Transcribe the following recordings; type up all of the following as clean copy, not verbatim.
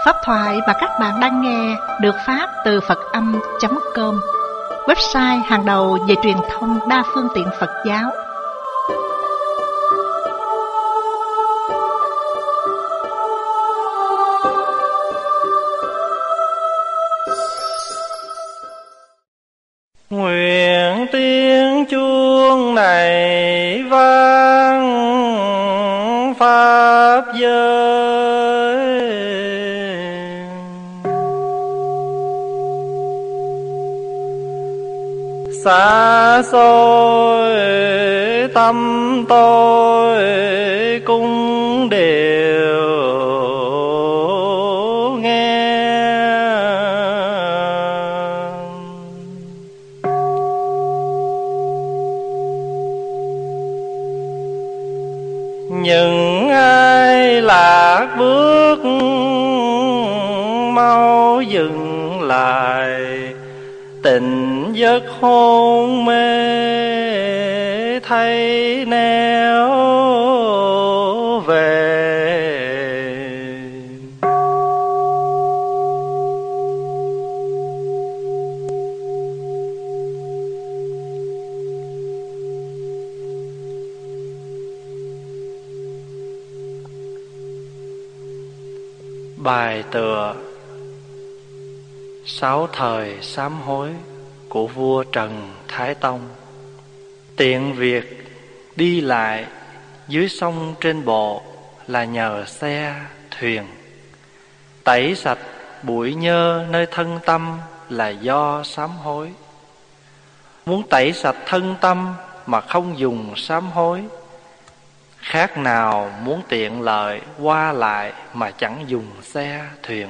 Pháp thoại mà các bạn đang nghe được phát từ Phật-âm.com, website hàng đầu về truyền thông đa phương tiện Phật giáo. Nguyện tiếng chuông này vang pháp giới, xa xôi tâm tôi cũng đều nghe. Những ai lạc bước mau dừng lại, tỉnh giấc hôn mê thấy nẻo về. Bài tựa: Sáu thời sám hối của vua Trần Thái Tông. Tiện việc đi lại dưới sông trên bộ là nhờ xe, thuyền. Tẩy sạch bụi nhơ nơi thân tâm là do sám hối. Muốn tẩy sạch thân tâm mà không dùng sám hối, khác nào muốn tiện lợi qua lại mà chẳng dùng xe, thuyền.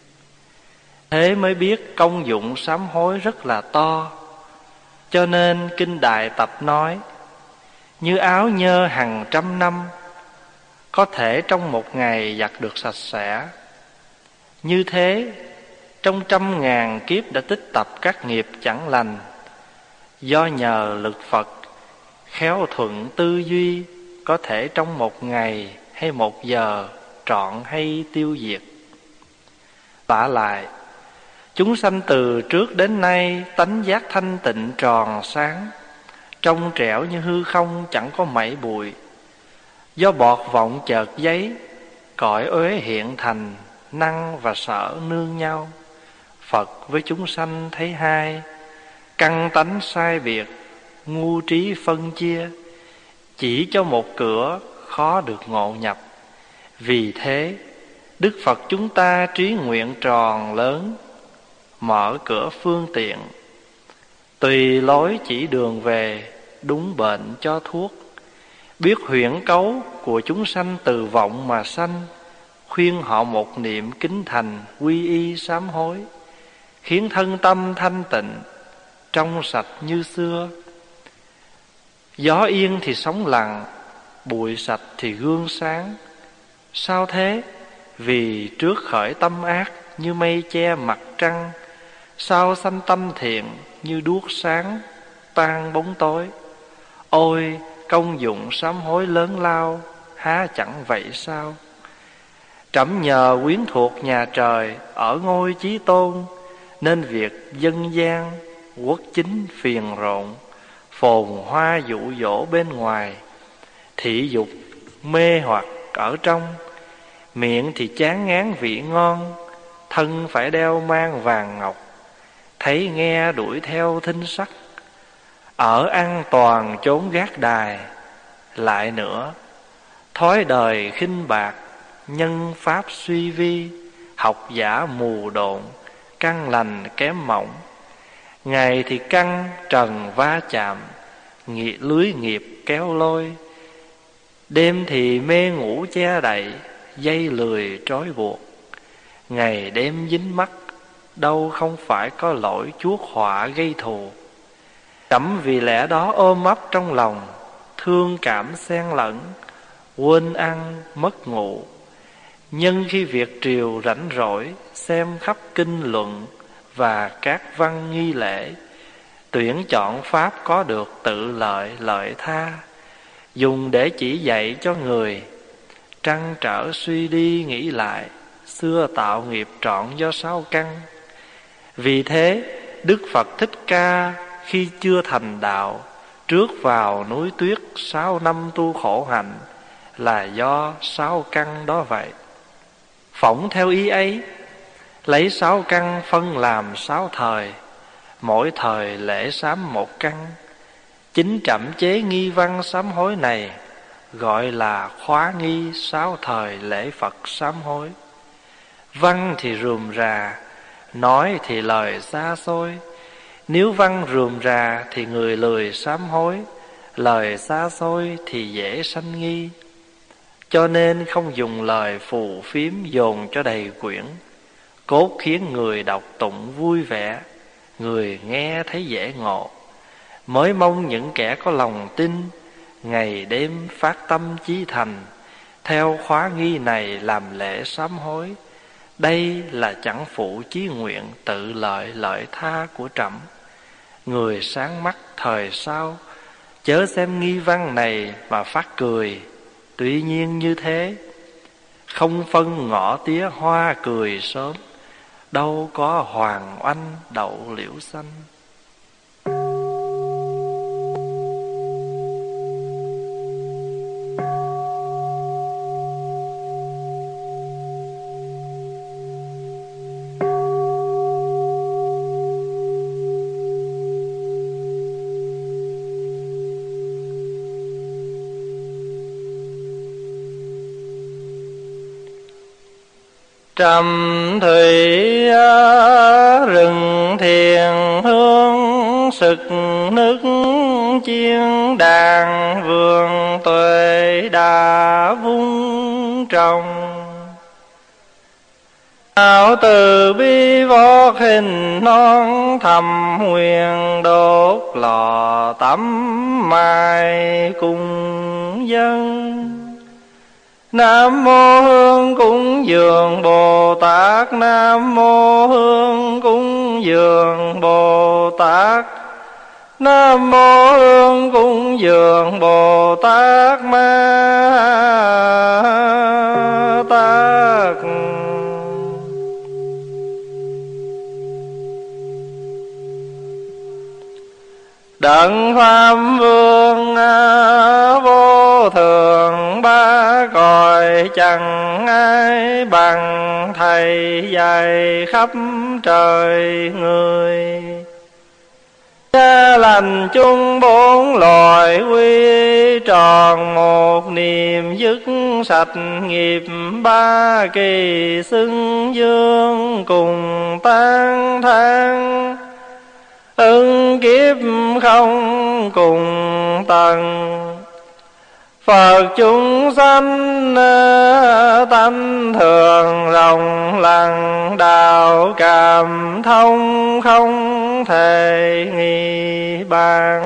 Thế mới biết công dụng sám hối rất là to. Cho nên Kinh Đại Tập nói: như áo nhơ hàng trăm năm, có thể trong một ngày giặt được sạch sẽ. Như thế, trong 100.000 kiếp đã tích tập các nghiệp chẳng lành, do nhờ lực Phật khéo thuận tư duy, có thể trong một ngày hay một giờ trọn hay tiêu diệt. Vả lại, chúng sanh từ trước đến nay tánh giác thanh tịnh tròn sáng, trong trẻo như hư không chẳng có mảy bụi. Do bọt vọng chợt giấy, cõi uế hiện thành, năng và sở nương nhau. Phật với chúng sanh thấy hai, căn tánh sai biệt, ngu trí phân chia, chỉ cho một cửa khó được ngộ nhập. Vì thế Đức Phật chúng ta trí nguyện tròn lớn, mở cửa phương tiện, tùy lối chỉ đường về, đúng bệnh cho thuốc. Biết huyễn cấu của chúng sanh từ vọng mà sanh, khuyên họ một niệm kính thành quy y sám hối, khiến thân tâm thanh tịnh, trong sạch như xưa. Gió yên thì sóng lặng, bụi sạch thì gương sáng. Sao thế? Vì trước khởi tâm ác như mây che mặt trăng, sau sanh tâm thiện như đuốc sáng tan bóng tối. Ôi công dụng sám hối lớn lao, há chẳng vậy sao? Trẫm nhờ quyến thuộc nhà trời ở ngôi chí tôn, nên việc dân gian quốc chính phiền rộn, phồn hoa dụ dỗ bên ngoài, thị dục mê hoặc ở trong. Miệng thì chán ngán vị ngon, thân phải đeo mang vàng ngọc, thấy nghe đuổi theo thinh sắc. Ở an toàn chốn gác đài, lại nữa thói đời khinh bạc, nhân pháp suy vi, học giả mù độn, căn lành kém mỏng. Ngày thì căng trần va chạm, lưới nghiệp kéo lôi. Đêm thì mê ngủ che đậy, dây lười trói buộc. Ngày đêm dính mắc, đâu không phải có lỗi chuốc họa gây thù. Trẫm vì lẽ đó ôm ấp trong lòng, thương cảm xen lẫn, quên ăn mất ngủ. Nhân khi việc triều rảnh rỗi, xem khắp kinh luận và các văn nghi lễ, tuyển chọn pháp có được tự lợi lợi tha, dùng để chỉ dạy cho người. Trăn trở suy đi nghĩ lại, xưa tạo nghiệp trọn do 6 căn. Vì thế Đức Phật Thích Ca khi chưa thành đạo, trước vào núi tuyết 6 năm tu khổ hạnh, là do 6 căn đó vậy. Phỏng theo ý ấy, lấy 6 căn phân làm 6 thời, mỗi thời lễ sám 1 căn. Chính trẩm chế nghi văn sám hối này gọi là khóa nghi 6 thời lễ Phật sám hối. Văn thì rườm rà, nói thì lời xa xôi. Nếu văn rườm rà thì người lười sám hối, lời xa xôi thì dễ sanh nghi. Cho nên không dùng lời phù phiếm dồn cho đầy quyển, cốt khiến người đọc tụng vui vẻ, người nghe thấy dễ ngộ. Mới mong những kẻ có lòng tin, ngày đêm phát tâm chí thành, theo khóa nghi này làm lễ sám hối. Đây là chẳng phụ chí nguyện tự lợi lợi tha của trẫm. Người sáng mắt thời sau, chớ xem nghi văn này mà phát cười. Tuy nhiên như thế, không phân ngõ tía hoa cười sớm, đâu có hoàng oanh đậu liễu xanh. Trầm thủy rừng thiền hương, sực nước chiên đàn vườn tuệ đã vung trồng. Áo từ bi vót hình non, thầm huyền đốt lò tắm mai cùng dân. Nam mô Hương cúng dường Bồ Tát, Nam mô Hương cúng dường Bồ Tát, Nam mô Hương cúng dường Bồ Tát Ma Tát. Đấng Pháp Vương vô thường, ba cõi chẳng ai bằng thầy dạy khắp trời người. Cha lành chung 4 loài quy, tròn một niềm dứt sạch nghiệp. 3 kỳ xưng dương cùng tán thán, ưng kiếp không cùng tầng. Phật chúng sanh tánh thường rộng lặng, đạo cảm thông không thể nghi bàn.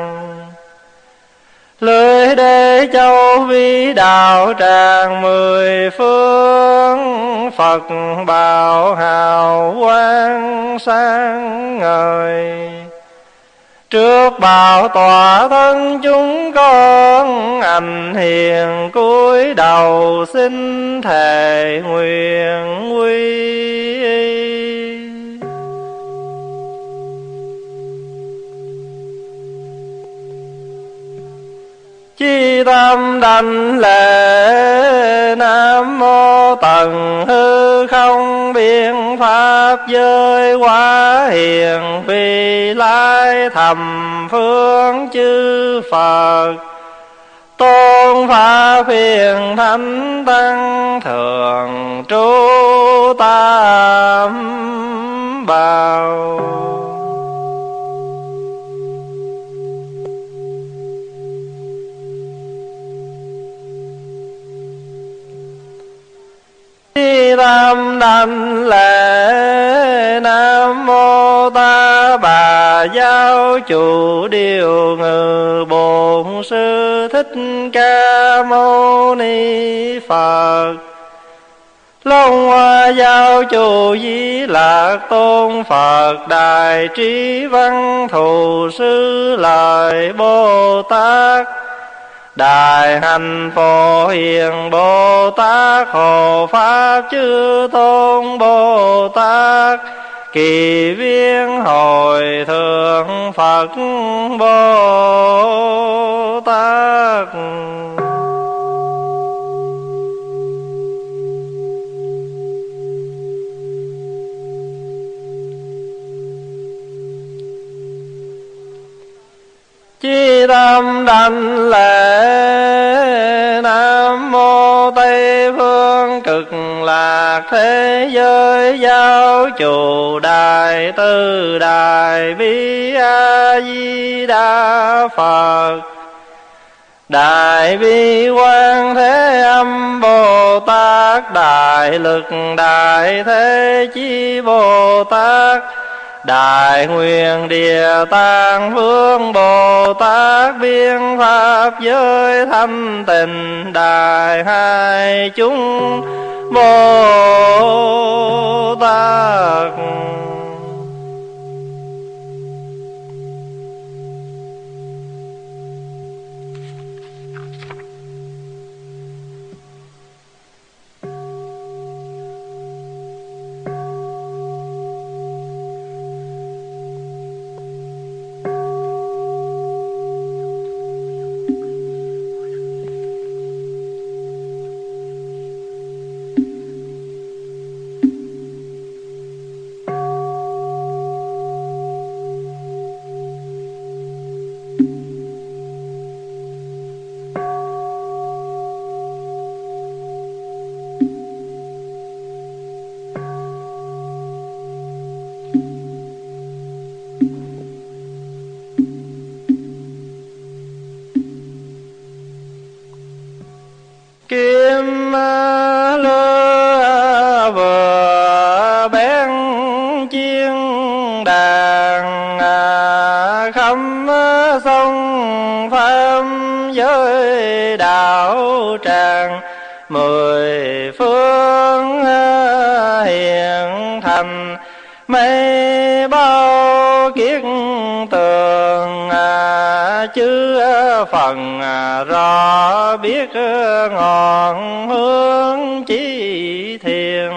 Lưới đế châu vi đạo tràng 10 phương, Phật bảo hào quang sáng ngời. Trước bảo tòa thân chúng con, anh hiền cúi đầu xin thề nguyện quy. Chi tâm đảnh lễ, Nam mô tận hư không biện pháp giới, quá hiền vi lai thầm phương chư Phật. Tôn pháp hiền thánh tăng, thường trú tam bảo. Chi tâm đảnh lễ, Nam mô Ta Bà Giáo chủ điều ngự Bổn Sư Thích Ca Mâu Ni Phật. Long Hoa Giáo chủ Di Lạc Tôn Phật, Đại Trí Văn Thù Sư Lợi Bồ Tát. Đại hạnh Phổ Hiền Bồ Tát, Hộ Pháp Chư Tôn Bồ Tát, Kỳ Viên Hội Thượng Phật Bồ Tát. Chí tâm đảnh lễ Nam Mô Tây Phương Cực Lạc Thế Giới Giáo Chủ Đại Từ Đại Bi A Di Đà Phật. Đại Bi Quang Thế Âm Bồ Tát, Đại Lực Đại Thế Chí Bồ Tát, Đại Nguyện Địa Tạng Vương Bồ Tát, Biên Pháp Giới Thanh Tịnh Đại Hai Chúng Bồ Tát. Kim lơ vừa bén chiên đàn, khâm sông pháp giới đạo tràng, mười phương hiện thành mây bao kiết tường, chư phần rõ biết ngọn hướng chỉ thiền.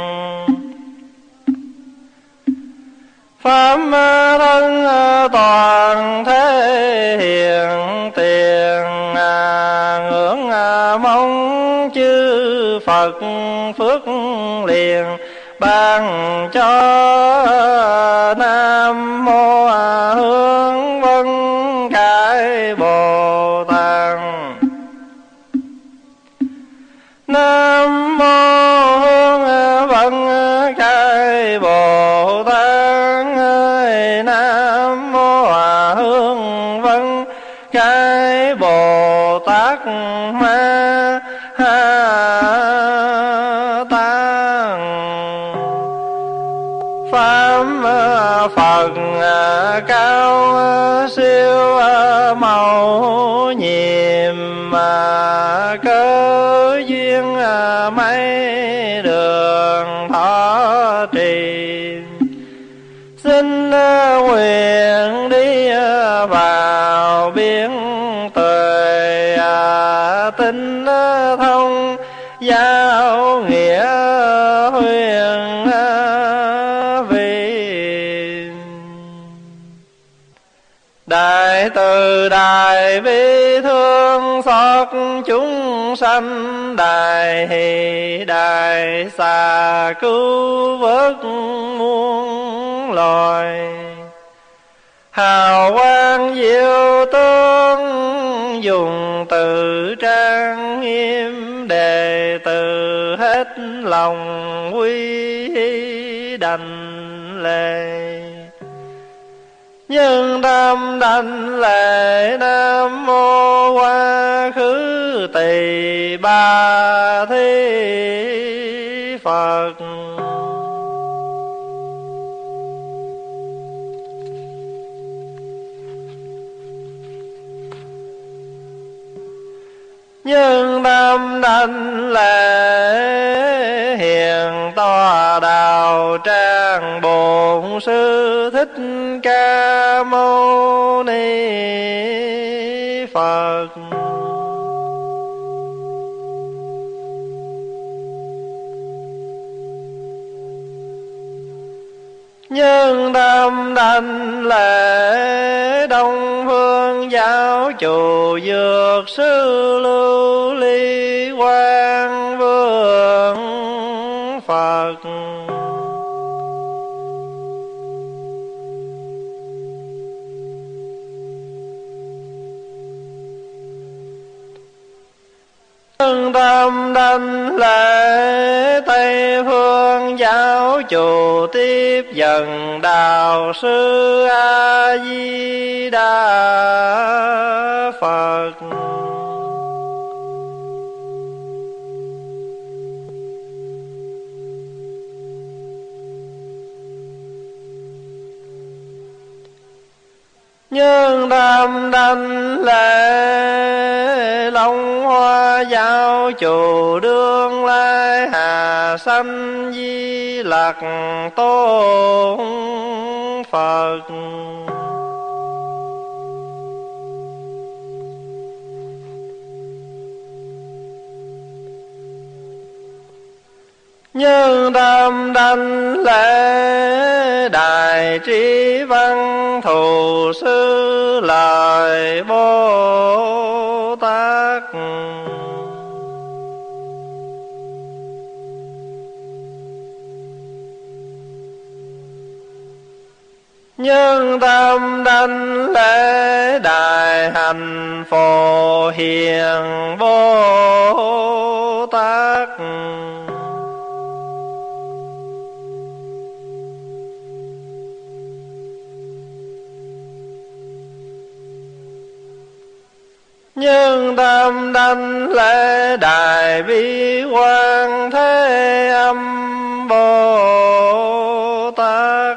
Pháp thân toàn thế hiện tiền, ngưỡng mong chư Phật phước liền ban cho. Nam Mô Hướng Vân Cái Bồ Tát. Nam Mô Hướng Vân Cái Bồ Tát. Nam Mô Hướng Vân Cái Bồ Tát Ma Tát. Pháp Phật cao siêu màu nhiệm, cơ duyên mấy đường thọ trì. Xin nguyện đi vào biển tuệ, tinh thông giáo nghĩa huyền vi. Đại từ đại bi thương xót chúng sanh, đại hỷ đại xà cứu vớt muôn loài. Hào quang diệu tướng dùng từ trang nghiêm, đệ tử hết lòng quy đành lệ. Nhân tâm đảnh lễ Nam Mô Quá Khứ Tỳ Ba Thi Phật. Nhưng tâm đảnh lễ hiền tòa đạo tràng Bổn Sư Thích Ca Mâu Ni Phật. Nhân tâm đảnh lễ Đông Phương giáo chủ Dược sư Lưu Ly Quang Vương Phật. Nhân tâm đảnh lễ Tây Phương giáo chủ Tiếp Dẫn đạo sư A Di Đà Phật. Nhân tâm đảnh lễ Long Hoa giáo chủ Đương Lai Hà Sanh Di Lặc Tôn Phật. Nhân tâm đảnh lễ Đại Trí Văn Thù Sư Lợi Bồ Tát. Nhân tâm đảnh lễ Đại Hạnh Phổ Hiền Bồ Tát. Nhân tâm đảnh lễ Đại Bi Quan Thế Âm Bồ Tát.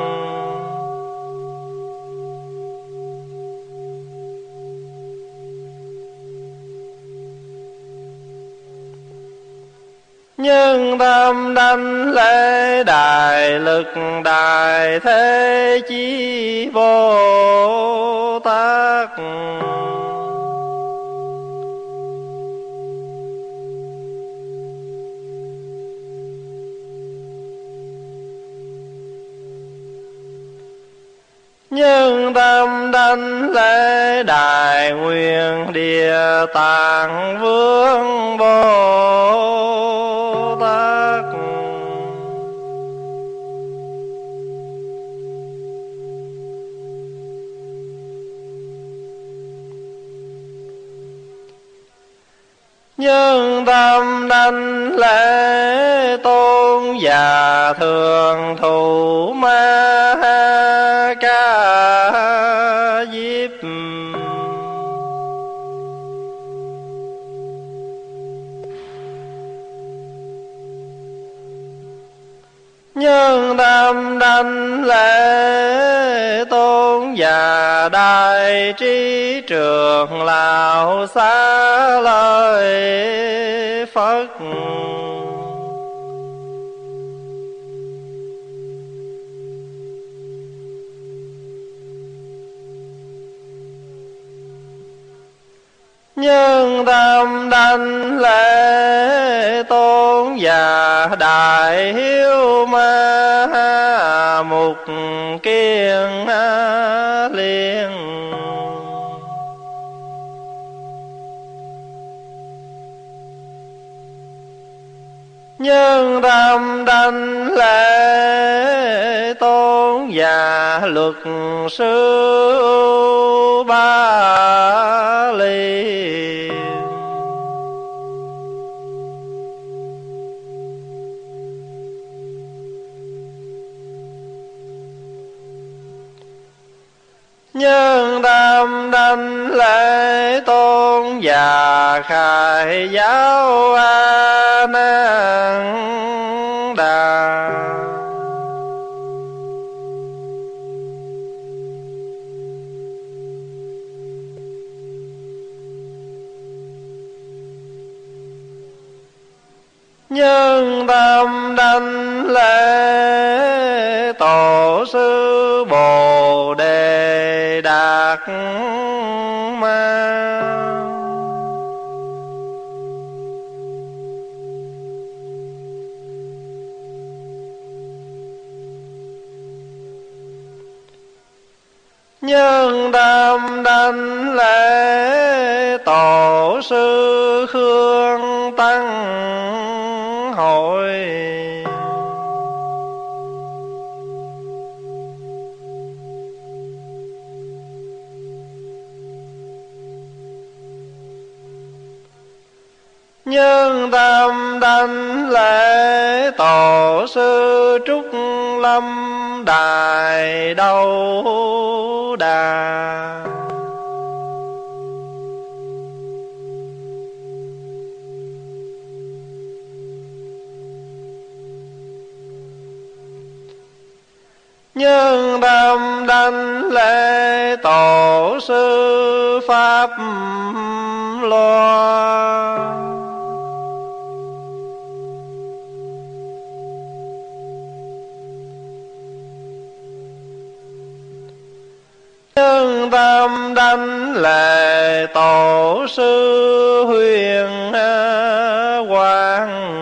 Nhân tâm đảnh lễ Đại Lực Đại Thế Chí Bồ Tát. Nhân tâm đảnh lễ Đại Nguyện Địa Tạng Vương Bồ Tát. Nhân tâm đảnh lễ Tôn Giả Thường Thủ Ma Ca Diếp. Nhân tâm đảnh lễ Tôn Giả Đại Trí Trường Lão Xá Lợi Phật. Nhân tâm đảnh lễ Tôn Giả Đại Hiếu Ma Mục Kiên Liên. Nhân tâm đảnh lễ Tôn Giả Luật Sư Ba Ly. Nhân tâm đảnh lễ Tôn Giả Khai Giáo A Nan Đà. Nhân tâm đảnh lễ Tổ sư Bồ Đề Đạt Ma. nhân tâm đảnh lễ tổ sư Khương Tăng hội. Nhân tâm đảnh lễ tổ sư Trúc Lâm Đại Đâu Đà. Nhân tâm đảnh lễ tổ sư Pháp Loa. Nhân tâm đảnh lễ tổ sư Huyền Quang.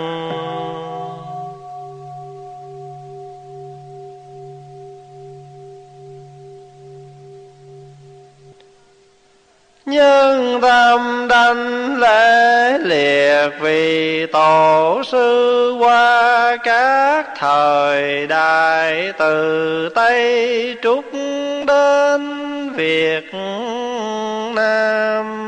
Nhân tâm đảnh lễ liệt vị tổ sư qua các thời đại, từ Tây Trúc đến Việt Nam.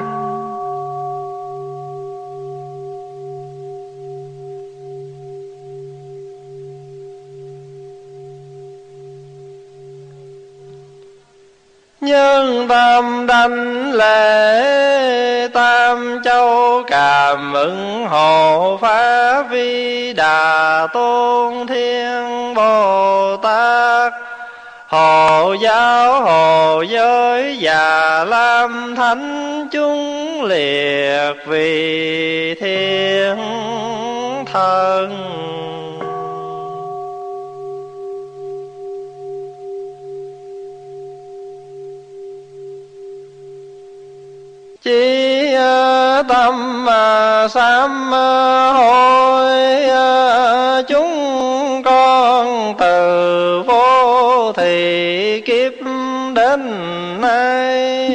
Nhân tâm đảnh lễ Tam Châu Cảm Ứng Hộ Pháp Vi Đà Tôn Thiên Bồ Tát, hộ giáo hộ giới Già Lam Thánh chúng liệt vì thiên thần. Chí tâm sám hối chúng con từ vô thị kiếp đến nay,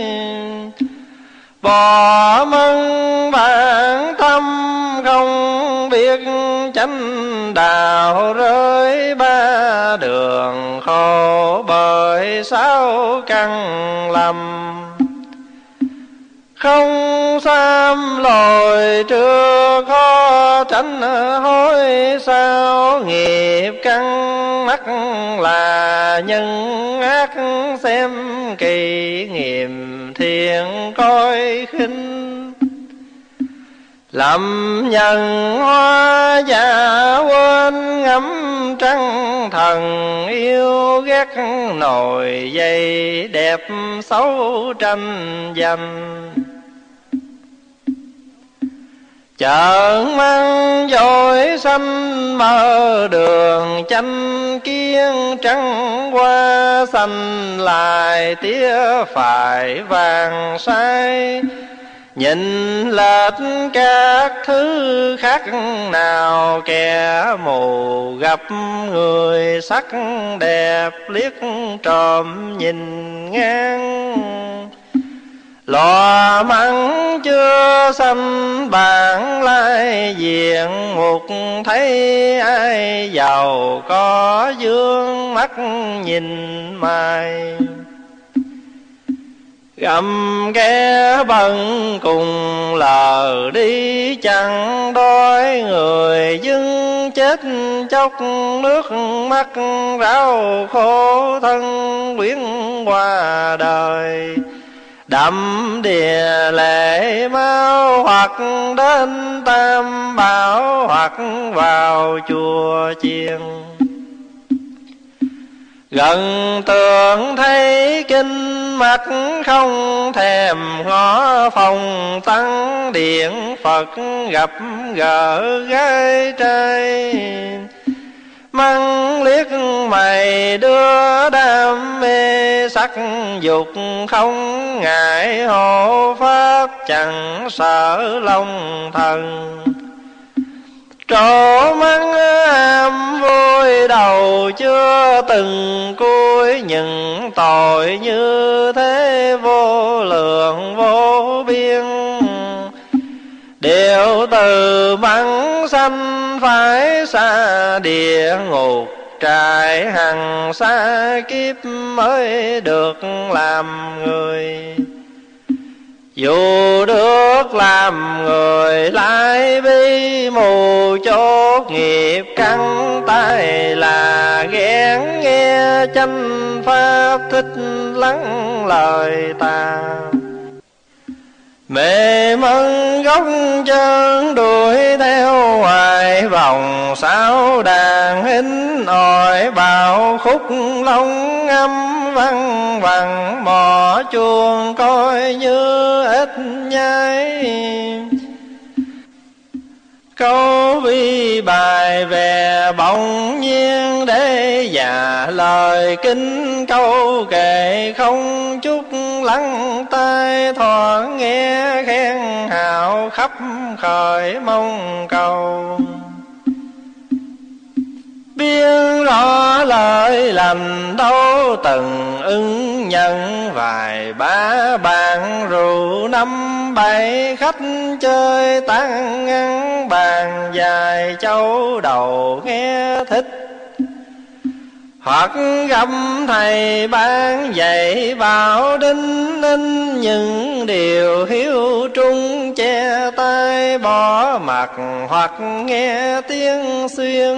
bỏ mân bản tâm không biết chánh đạo, rơi ba đường khổ bởi sáu căn lầm. Không xăm lồi trước khó tránh hối sao, nghiệp căn mắc là nhân ác xem kỳ nghiệm thiện coi khinh. Lầm nhân hóa giả quên ngắm trăng thần, yêu ghét nồi dây đẹp xấu tranh giành. Chợn mang dội xanh mở đường chanh kiên, trắng qua xanh lại tía phải vàng sai. Nhìn lệch các thứ khác nào, kẻ mù gặp người sắc đẹp liếc trộm nhìn ngang. Lò măng chưa xanh bản lai diện ngục, thấy ai giàu có dương mắt nhìn mày. Gầm ghé bần cùng lờ đi chẳng đói, người dưng chết chốc nước mắt ráo khổ thân quyến qua đời. Đậm đìa lệ máu hoặc đến Tam Bảo, hoặc vào chùa chiền. Gần tường thấy kinh mạch không thèm ngó, phòng tăng điện Phật gặp gỡ gái trai. Măng liếc mày đưa đam mê sắc dục, không ngại hộ pháp chẳng sợ lòng thần. Trổ măng am vui đầu chưa từng cui, muối những tội như thế vô lượng vô biên. Đều từ mắng sanh phải xa địa ngục, trải hằng xa kiếp mới được làm người. Dù được làm người lại bi mù chốt nghiệp căn, tai là ghén nghe chánh pháp thích lắng lời ta. Mê mân gốc chân đuổi theo hoài vòng, sao đàn hính ỏi bào khúc long âm văng vẳng. Mò chuông coi như ít nhai, câu vi bài về bỗng nhiên để già. Lời kinh câu kệ không chút lắng tai, thoảng nghe khen hào khắp khởi mong cầu. Biết rõ lời lành đâu từng ưng nhận, vài ba bàn rượu năm bảy khách chơi tán ngăn. Bàn dài châu đầu nghe thích, hoặc gặp thầy ban dạy bảo đinh ninh. Những điều hiếu trung che tay bỏ mặt, hoặc nghe tiếng xuyên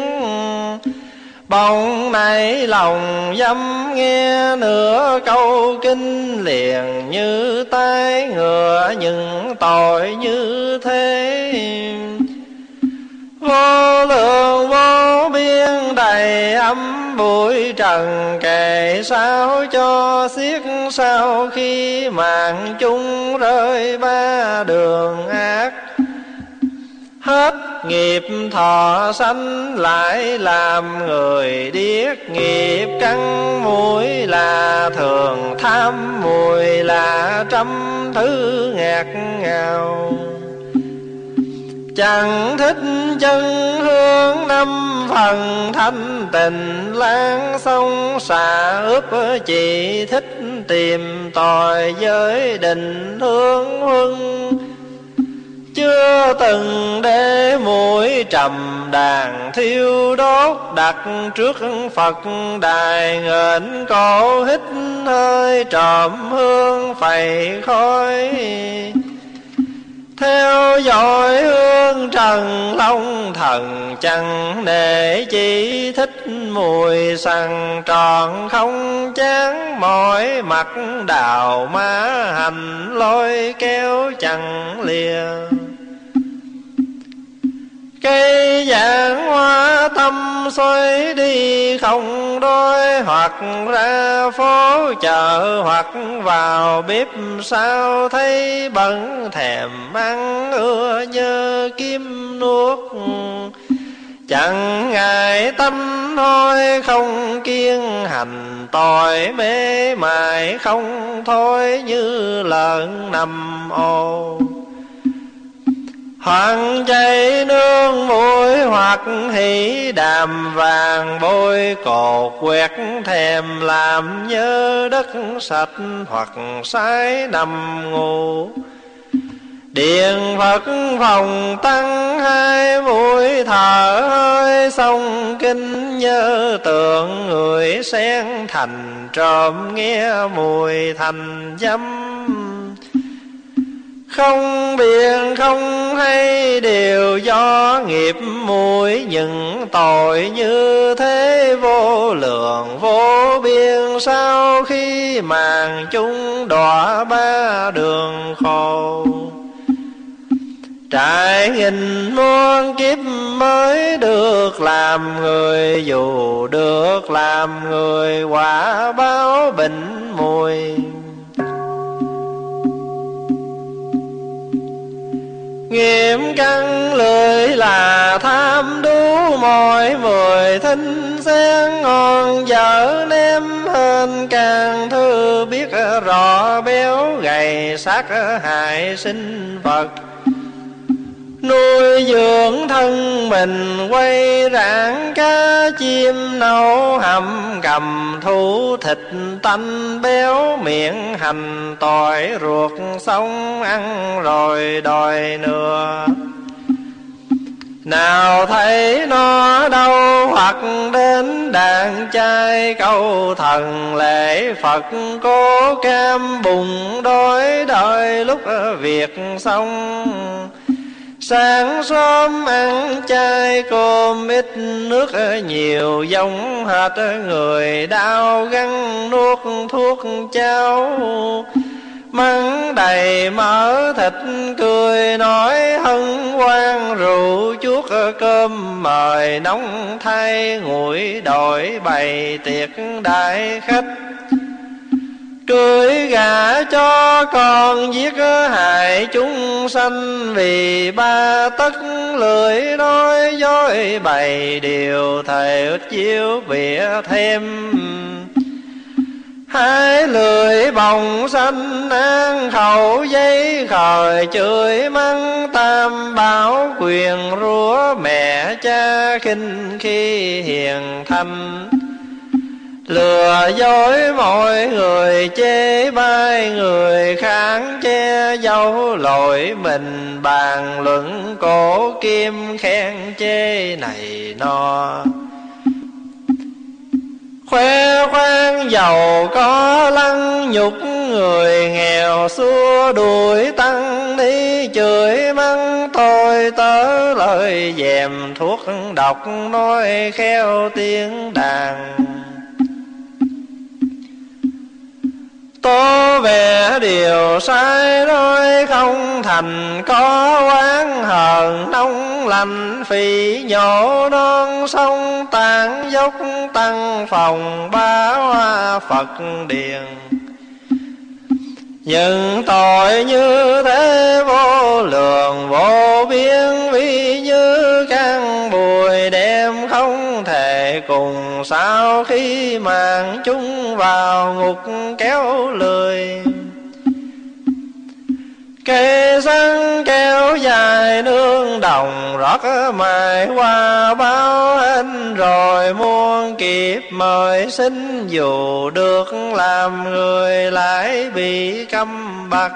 bỗng nảy lòng dâm. Nghe nửa câu kinh liền như tai ngựa, những tội như thế vô lượng vô biên đầy âm bụi trần. Kể sao cho xiết sau khi mạng chung rơi ba đường ác. Hết nghiệp thọ sanh lại làm người điếc, nghiệp căn mũi là thường tham mùi là trăm thứ ngạt ngào. Chẳng thích chân hương năm phần thanh tình lan sông xạ ướp, chỉ thích tìm tòi giới định hương huân. Chưa từng để mũi trầm đàn thiêu đốt, đặt trước Phật đài nghênh cổ hít hơi trộm hương phẩy khói. Theo dõi hương trần long thần chẳng nể, chỉ thích mùi sằng tròn không chán. Mỏi mặt đào má hành lôi kéo chẳng lìa. Cây giảng hoa tâm xoay đi không đôi, hoặc ra phố chợ hoặc vào bếp sao thấy bận thèm ăn ưa nhớ kim nuốt. Chẳng ngại tâm hôi không kiêng hành tội, mê mải không thôi như lợn nằm ồ. Hoặc chay nương muối hoặc hỉ đàm vàng bôi cột quẹt thèm làm nhớ đất sạch, hoặc sái nằm ngủ. Điện Phật phòng tăng hai mũi thở hơi, xong kinh nhớ tượng người sen thành trộm nghe mùi thành dâm. Không biện không hay đều do nghiệp muội, những tội như thế vô lượng vô biên. Sau khi màn chung đọa ba đường khổ, trải nghìn muôn kiếp mới được làm người. Dù được làm người quả báo bệnh mùi. Nghiệp căn lười là tham đú mọi mười thinh sen ngon dở ném hơn. Càng thư biết rõ béo gầy sát hại sinh vật, nuôi dưỡng thân mình quay rạng cá chim nấu hầm cầm thu thịt tanh béo miệng hành tỏi ruột sống ăn rồi đòi nửa. Nào thấy nó đâu hoặc đến đàn trai câu thần lễ Phật cố cam bùng đói đợi lúc việc xong. Sáng sớm ăn chay cơm ít nước nhiều giống hệt người đau găng nuốt thuốc cháo. Mắng đầy mỡ thịt cười nói hân hoan rượu chuốt cơm mời nóng thay nguội đổi bày tiệc đại khách. Cưới gả cho con giết hại chúng sanh vì ba tấc lưỡi nói dối bày điều thề ít chiếu bịa thêm. Hai lưỡi bồng xanh an khẩu giấy khởi chửi mắng tam bảo quyền rủa mẹ cha khinh khi hiền thanh. Lừa dối mọi người chê bai người kháng che dấu lỗi mình bàn luận cổ kim khen chê này nọ. Khoe khoang giàu có lăng nhục người nghèo xua đuổi tăng ni chửi mắng tôi tớ lời dèm thuốc độc nói khéo tiếng đàn. Tố vẻ điều sai nói không thành có oán hờn nông lành phỉ nhổ non sông tàn dốc tăng phòng bá hoa Phật điền. Nhưng tội như thế vô lượng vô biên vì như căn bụi đem không thể cùng sao khi màn chúng vào ngục kéo lười. Cây sắn kéo dài nương đồng rót mài qua báo hên rồi muôn kiếp mời xin dù được làm người lại bị câm bặt.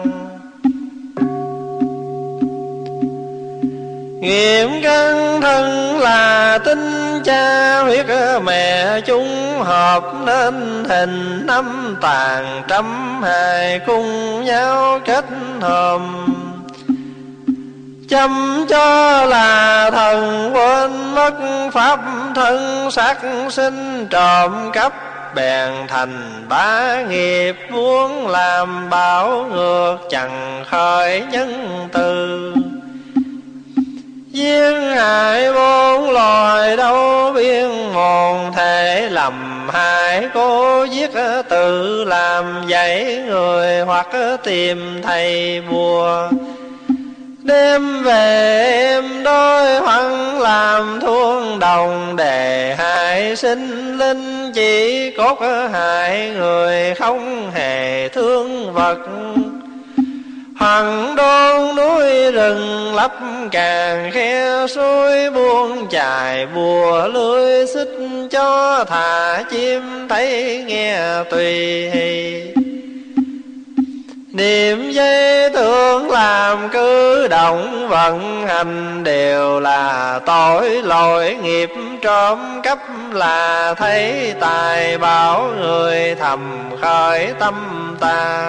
Nghiệm căn thân là tinh cha huyết mẹ chúng hợp nên hình năm tàn trăm hài cùng nhau kết hợp. Chăm cho là thần quên mất pháp thân sát sinh trộm cắp bèn thành bá nghiệp muốn làm bảo ngược chẳng khởi nhân từ. Giết hại bốn loài đâu biên mòn thể lầm hại cố giết tự làm dạy người hoặc tìm thầy bùa. Đem về em đôi hoằng làm thuông đồng để hại sinh linh chỉ cốt hại người không hề thương vật. Hằng đôn núi rừng lấp càng khe suối buông chài bùa lưới xích cho thả chim thấy nghe tùy hì. Niệm dây tưởng làm cứ động vận hành đều là tội lỗi nghiệp trộm cắp là thấy tài bảo người thầm khởi tâm ta.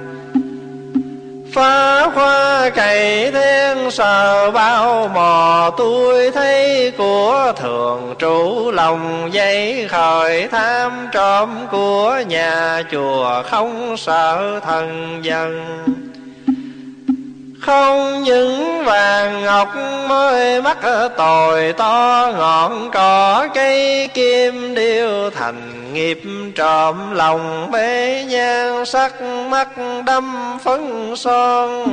Phá hoa cày thiên sờ bao mò tôi thấy của thường trụ lòng dây khởi tham trộm của nhà chùa không sợ thần dân. Không những vàng ngọc mới mắc tội to ngọn cỏ cây kim điêu thành nghiệp trộm lòng bế nhan sắc mắt đâm phấn son.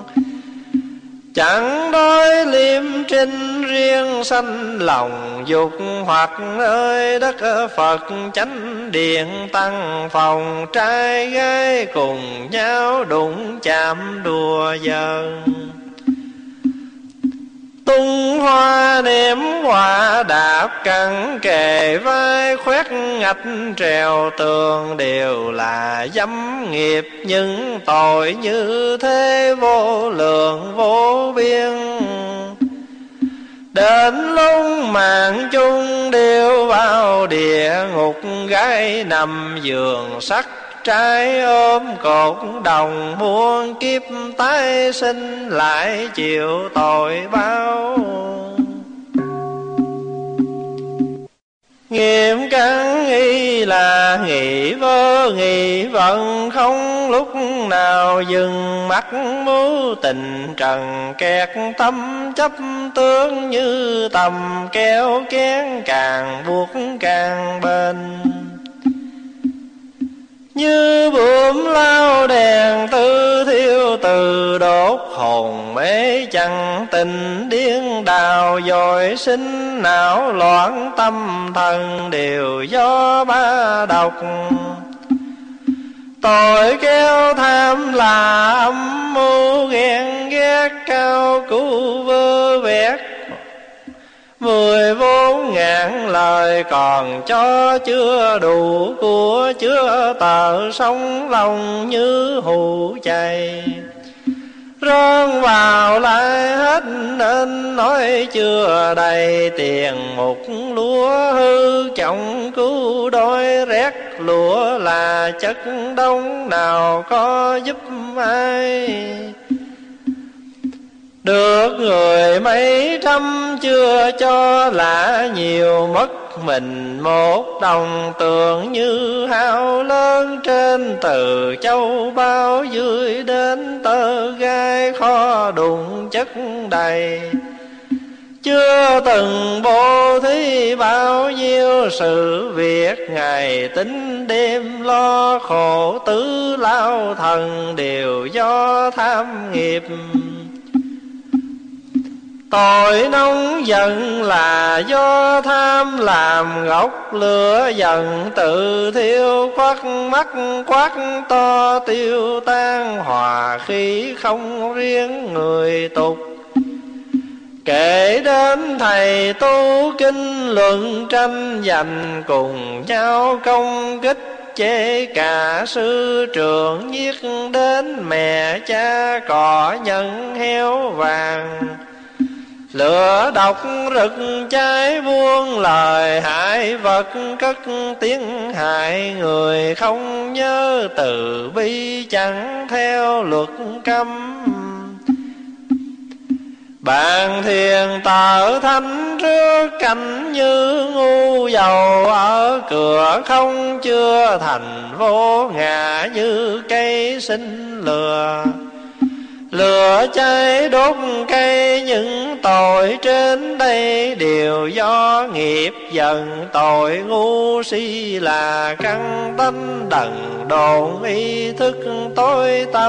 Chẳng đói liêm trinh riêng sanh lòng dục hoặc ơi đất Phật chánh điện tăng phòng trai gái cùng nhau đụng chạm đùa giỡn. tung hoa ném hoa đạp cẳng kề vai khoét ngạch trèo tường, đều là dâm nghiệp những tội như thế vô lượng vô biên. Đến lúc mạng chung đều vào địa ngục, gái nằm giường sắt trai ôm cột đồng, muôn kiếp tái sinh lại chịu tội báo. Nghiêm cắn y là nghị vơ nghị vận, không lúc nào dừng mắt mưu tình trần kẹt. Tâm chấp tướng như tầm kéo kén, càng buộc càng bền. Như bướm lao đèn tư thiêu từ đốt, hồn mê chẳng tình điên đào dội sinh. Não loạn tâm thần đều do ba độc, tội kéo tham là âm mưu ghen ghét cao cứu vơ vét. 14.000 lời còn cho chưa đủ, của chưa tờ sông lòng như hũ chày. Rơn vào lại hết nên nói chưa đầy, tiền một lúa hư trọng cứu đôi rét. Lúa là chất đông nào có giúp ai, được người mấy trăm chưa cho là nhiều. Mất mình một đồng tưởng như hao lớn, trên từ châu bao dưới đến tơ gai kho đụng chất đầy. Chưa từng bố thí bao nhiêu sự việc, ngày tính đêm lo khổ tứ lao thần, đều do tham nghiệp. Tội nóng giận là do tham làm gốc, lửa giận tự thiêu khoắt mắt quát to tiêu tan. Hòa khí không riêng người tục, kể đến thầy tu kinh luận tranh giành, cùng nhau công kích chế cả sư trưởng. Giết đến mẹ cha cỏ nhân heo vàng, lửa độc rực cháy buông lời hại vật. Cất tiếng hại người không nhớ từ bi, chẳng theo luật cấm. Bạn thiền tở thánh trước cảnh như ngu dầu, ở cửa không chưa thành vô ngã như cây sinh lừa. Lửa cháy đốt cây, những tội trên đây đều do nghiệp dần. Tội ngu si là căn tánh đần độn, ý thức tối tâm.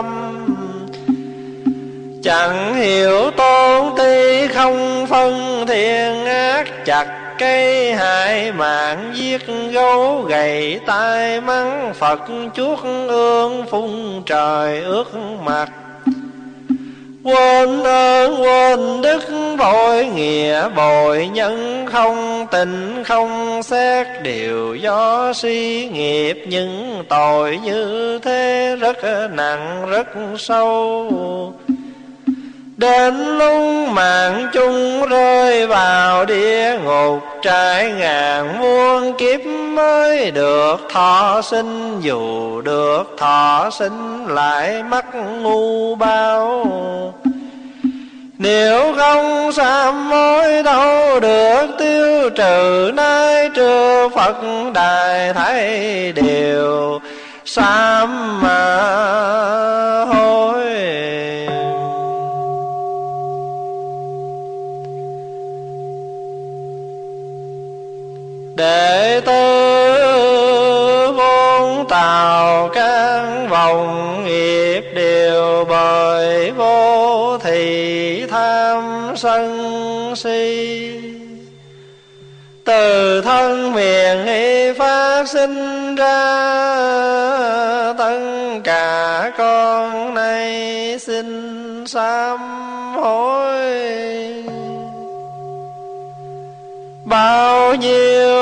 Chẳng hiểu tôn ti không phân thiện ác, chặt cây hại mạng giết gấu gầy tai mắng Phật chuốt ương phun trời ướt mặt. Quên ơn quên đức vội nghĩa bội nhân, không tình không xét đều do suy nghiệp. Những tội như thế rất nặng rất sâu, đến lúc mạng chung rơi vào địa ngục. Trải ngàn muôn kiếp mới được thọ sinh, dù được thọ sinh lại mắc ngu bao. Nếu không sám hối đâu được tiêu trừ, nay trưa Phật đài thấy đều sám hối. Đệ tử vốn tạo căn vòng nghiệp, đều bởi vô thị tham sân si. Từ thân miệng y phát sinh ra, tất cả con nay xin sám hối. bao nhiêu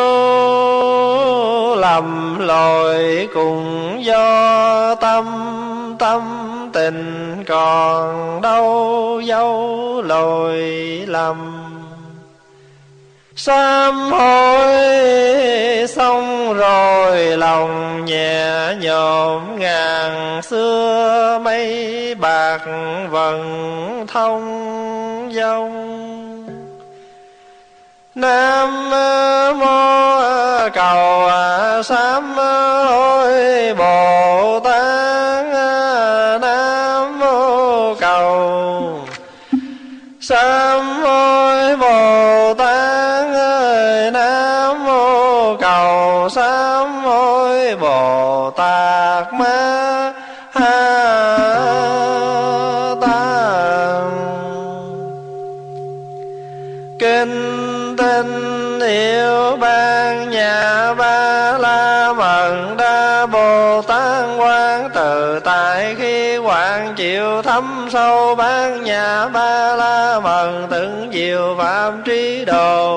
lầm lỗi cũng do tâm tình còn đâu dấu lỗi lầm. Sám hối xong rồi lòng nhẹ nhõm ngàn xưa mây bạc vần thông dong. Nam mô cầu sám hối Bồ Tát. Nam mô cầu sám hối Bồ Tát. Nam mô cầu sám hối Bồ Tát Ma Tát. Kinh Tinh Hiệu Ban Nhà Ba La Mật Đa Bồ Tát Quán Tự Tại khi quán chịu thấm sâu Ban Nhà Ba La Mật từng diệu phạm trí đồ.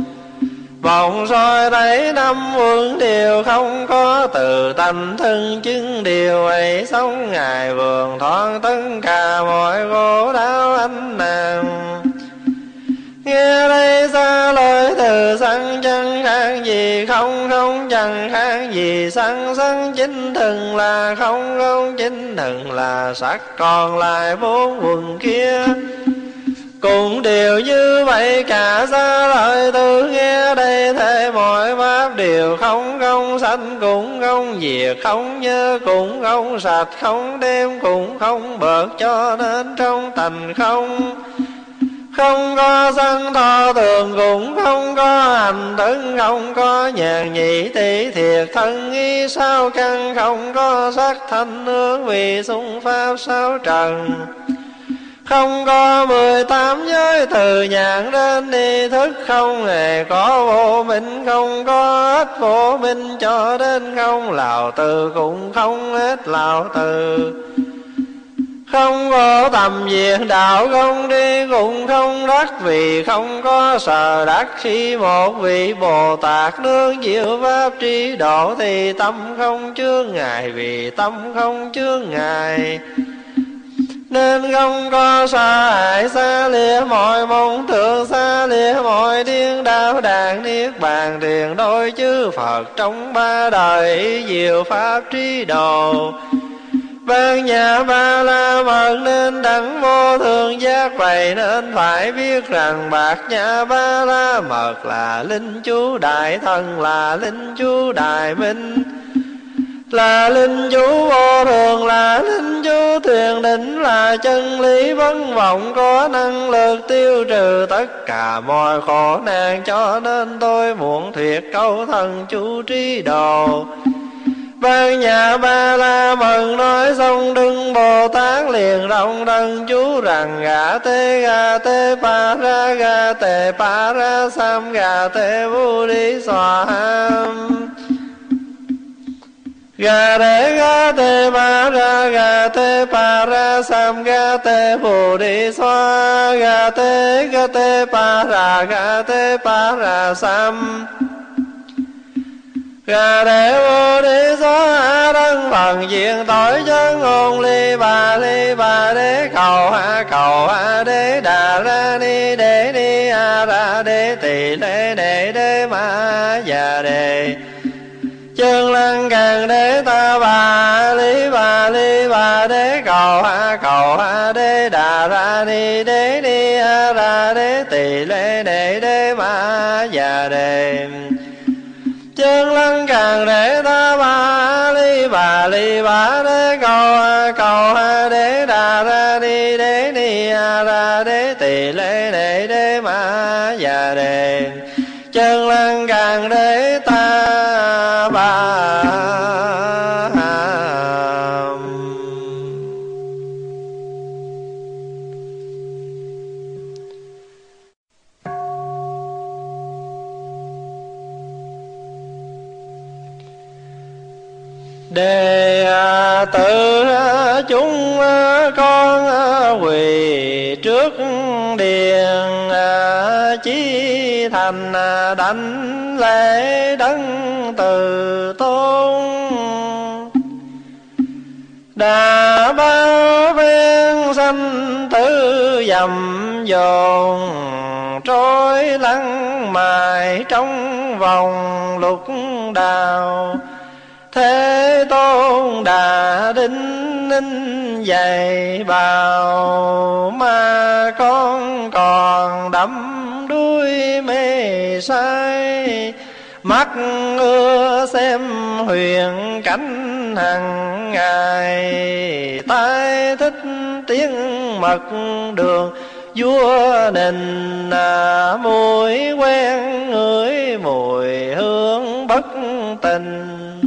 Vọng soi thấy năm quân điều không có từ tánh thân chứng điều ấy sống ngài vườn thoáng tất cả mọi khổ đau anh nàng. Nghe đây xa lời từ sanh chẳng khác gì không, không chẳng khác gì sanh, sanh chính thường là không, không chính thường là sắc, còn lại bốn quần kia cũng đều như vậy cả. Xa lời từ nghe đây thế mọi pháp đều không, không sanh cũng không diệt, không nhớ cũng không sạch, không đêm cũng không bớt, cho nên trong tành không. Không có sanh thọ thường cũng không có hành thức, không có nhàn nhị tỷ thiệt thân ý sao căn, không có sắc thanh hương vì xung pháp sao trần. Không có 18 giới từ nhãn đến ý thức, không hề có vô minh, không có ít vô minh, cho đến không lào từ cũng không hết lào từ. Không có tầm diệt đạo không đi cũng không đắc, vì không có sở đắc. Khi một vị Bồ Tát nương diệu pháp trí độ thì tâm không chướng ngại, vì tâm không chướng ngại nên không có sa hại. Xa lìa mọi mong tưởng, xa lìa mọi điên đau đàn niết bàn tiền đôi chư Phật trong ba đời diệu pháp trí độ. Ban Nhà Ba La Mật nên đẳng vô thường giác, vậy nên phải biết rằng bạc Nhà Ba La Mật là linh chú đại thần, là linh chú đại minh, là linh chú vô thường, là linh chú thuyền định, là chân lý vấn vọng, có năng lực tiêu trừ tất cả mọi khổ nạn. Cho nên tôi muốn thuyết câu thần chú trí độ. Ban Nhà Ba La Mật nói xong Đức Bồ Tát liền rộng đấng chú rằng: Gà tê pa ra sam gà tê vu đi xòa ham. Gà tê pa ra sam gà tê vu đi xoa. Gà tê pa ra sam. Gà đệ vô đi xóa thân phần diện tội chân ngôn ly bà đế cầu ha đế đà ra ni đế ni a ra đế tỳ lê đế ma già đề chân lăng càng đế ta bà đế cầu ha đế đà ra ni a ra đế tỳ lê đế ma già đề chân lăng càng để ta ba đế cầu ha đế đà ra ni a ra đế tỳ lê đế ma già đề chân lăng càng để ta ba. Đệ tử chúng con quỳ trước điện chí thành đảnh lễ đấng từ tôn. Đã bao phen sanh tử dầm dồn, trôi lăn mài trong vòng lục đạo. Thế Tôn đã đính ninh dạy bảo, mà con còn đắm đuối mê say. Mắt ưa xem huyền cảnh hằng ngày, tai thích tiếng mật đường vua nình. Mùi quen ngửi mùi hương bất tình,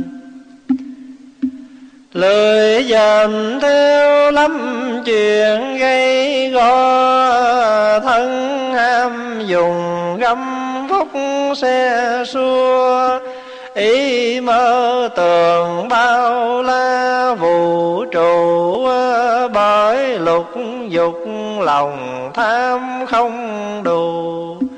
lười dòm theo lắm chuyện gây go. Thân ham dùng găm phúc xe xua, ý mơ tưởng bao la vũ trụ. Bởi lục dục lòng tham không đủ,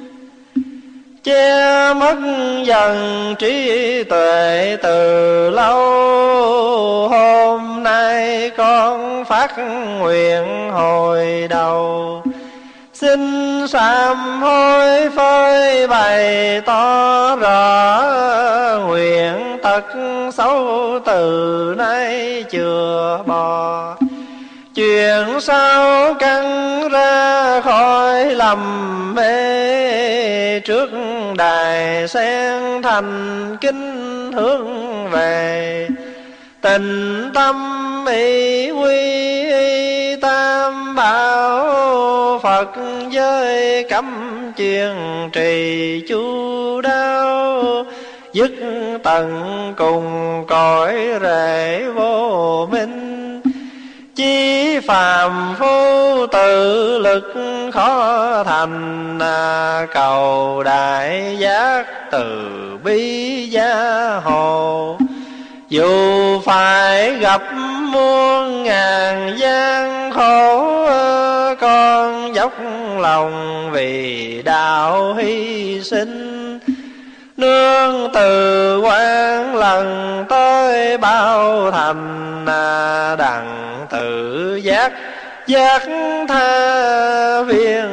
che mất dần trí tuệ từ lâu. Hôm nay con phát nguyện hồi đầu, xin sám hối phơi bày tỏ rõ. Nguyện tật xấu từ nay chừa bỏ, chuyện sau căng ra khỏi lầm mê. Trước đài sen thành kính hướng về, tình tâm ý quy tam bảo. Phật giới cấm chuyên trì chu đáo, dứt tận cùng cõi rễ vô minh. Chí phàm phu tự lực khó thành, cầu đại giác từ bi gia hộ. Dù phải gặp muôn ngàn gian khổ, con dốc lòng vì đạo hy sinh. Nương từ quán lần tới bao thành, đặng tự giác giác tha viên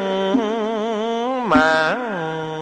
mãn.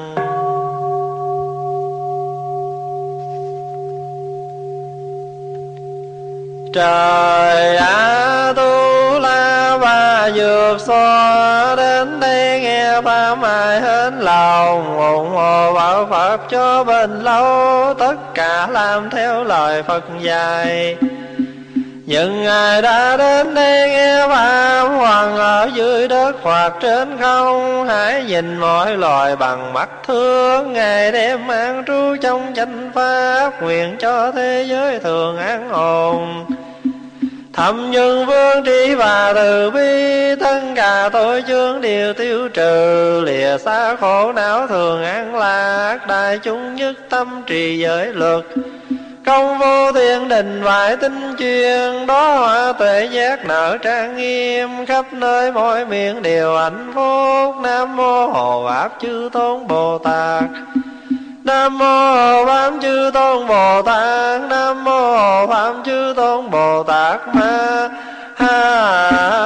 Trời Tu La và vượt xoa đến đây nghe pháp ai hết lòng, ủng hộ bảo Phật cho bền lâu. Tất cả làm theo lời Phật dạy. Những ai đã đến đây nghe pháp, hoặc ở dưới đất hoặc trên không, hãy nhìn mọi loài bằng mắt thương. Ngày đêm an trú trong chánh pháp, nguyện cho thế giới thường an ổn. Thâm nhân vương trí và từ bi, tất cả tội chướng đều tiêu trừ. Lìa xa khổ não thường an lạc, đại chúng nhất tâm trì giới luật. Công vô thiên đình vải tinh chuyên, đó hoa tuệ giác nở trang nghiêm. Khắp nơi mọi miệng đều hạnh phúc. Nam mô Hộ Pháp Chư Tôn Bồ Tát, Nam mô Hộ Pháp Chư Tôn Bồ Tát, Nam mô Hộ Pháp Chư Tôn Bồ Tát. Ma ha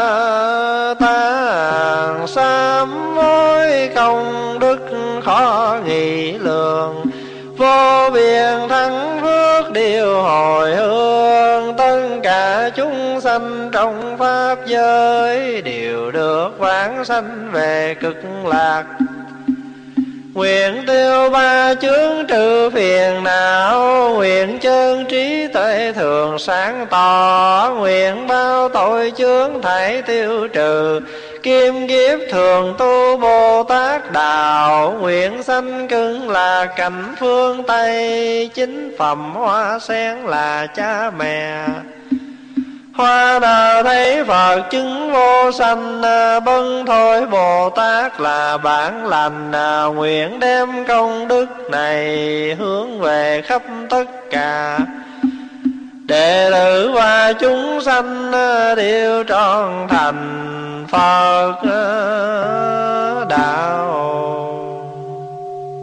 tạng sám hối công đức khó nghị lượng. Vô biên thắng phước điều hồi hương, tất cả chúng sanh trong pháp giới đều được vãng sanh về cực lạc. Nguyện tiêu ba chướng trừ phiền não, nguyện chân trí tuệ thường sáng tỏ. Nguyện bao tội chướng thảy tiêu trừ, kim kiếp thường tu Bồ Tát đạo. Nguyện sanh cưng là cảnh phương Tây, chính phẩm hoa sen là cha mẹ. Hoa nào thấy Phật chứng vô sanh, bân thôi Bồ Tát là bản lành. Nguyện đem công đức này hướng về khắp tất cả đệ tử và chúng sanh, đều trọn thành Phật đạo.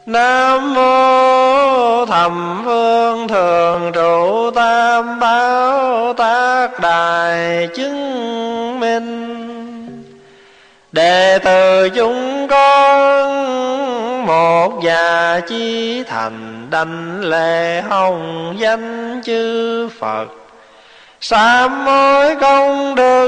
Nam mô Thầm Phương Thường Trụ Tam Bảo Tác Đài Chứng Minh. Đệ tử chúng con một già chi thành, đảnh lễ hồng danh chư Phật. Sám hối công đức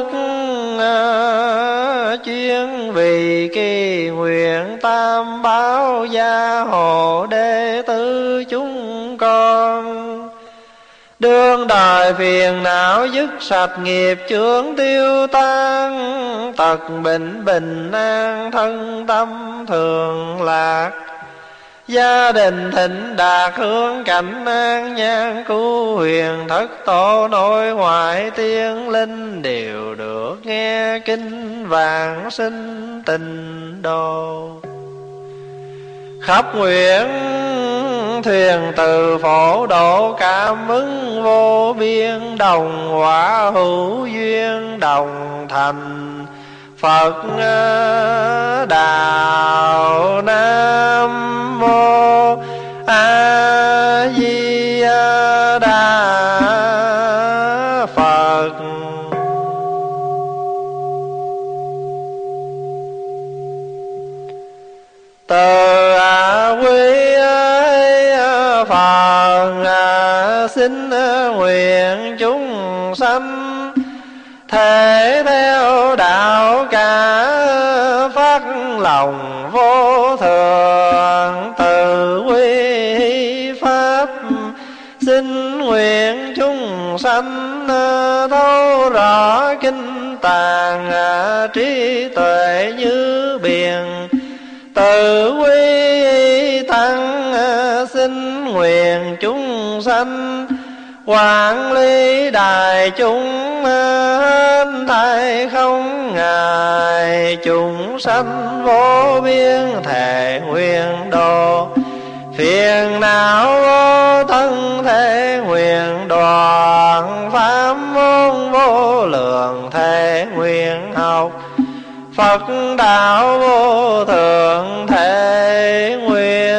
chuyên vì kỳ nguyện tam bảo gia hộ đệ tử chúng con. Đương đời phiền não dứt sạch nghiệp chướng tiêu tan, tật bệnh bình an thân tâm thường lạc. Gia đình thịnh đạt hướng cảnh an nhang, cứu huyền thất tổ nội ngoại tiên linh đều được nghe kinh vãng sinh tịnh độ. Khắp nguyện thuyền từ phổ độ, cảm ứng vô biên đồng quả hữu duyên đồng thành. Phật đạo Nam mô A Di Đà Phật. Từ quy Phật xin nguyện chúng sanh thể theo đạo cả, phát lòng vô thượng từ quy pháp. Xin nguyện chúng sanh thấu rõ kinh tạng, trí tuệ như biển từ quy tăng. Xin nguyện chúng sanh quản lý đại chúng, thầy không ngại chúng sanh vô biên thể nguyện độ. Phiền não vô thân thể nguyện đoạn, pháp môn vô lượng thể nguyện học. Phật đạo vô thượng thể nguyện